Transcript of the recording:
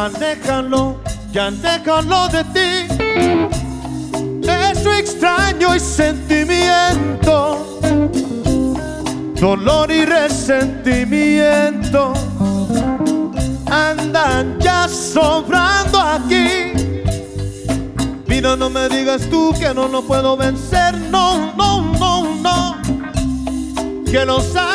ya aléjalo de ti. Eso extraño y sentimiento, dolor y resentimiento andan ya sobrando aquí. Vida, no me digas tú que no lo puedo vencer. No, no, no, no, que los